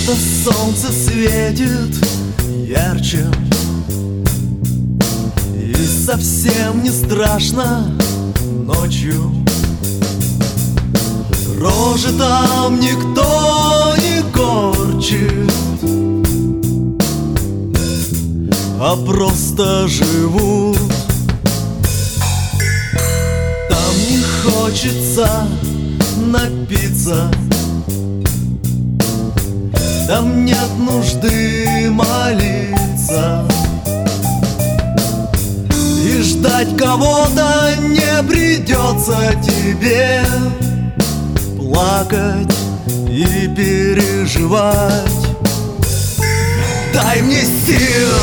Это солнце светит ярче, и совсем не страшно ночью. Рожи там никто не корчит, а просто живут. Там не хочется напиться, там нет нужды молиться, и ждать кого-то не придется тебе. Плакать и переживать. Дай мне сил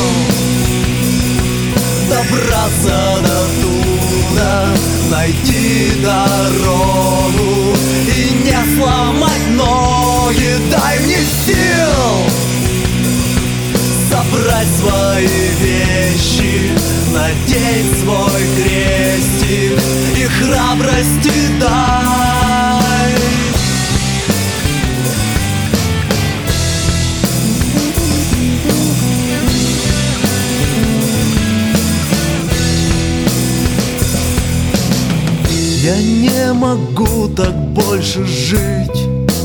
добраться до туда, найти дорогу и не сломать ноги. Дай мне сил собрать свои вещи, надеть свой крестик и храбрости дай. Я не могу так больше жить,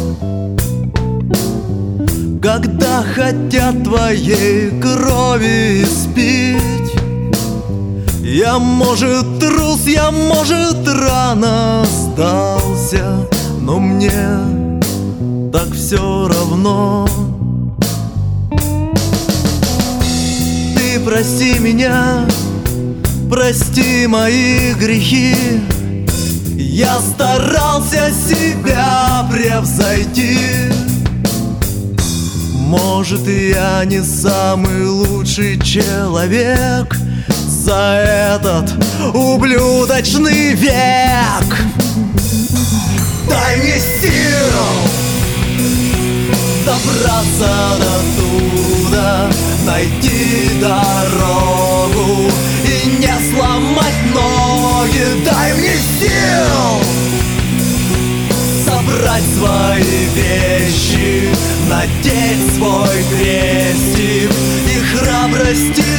когда хотят твоей крови испить. Я, может, трус, я, может, рано сдался, но мне так все равно. Ты прости меня, прости мои грехи. Я старался себя превзойти. Может, я не самый лучший человек за этот ублюдочный век. Дай мне сил добраться до туда, найти дорогу и не сломать ноги. Дай мне сил собрать свои вещи, надеть свой крестик и храбрости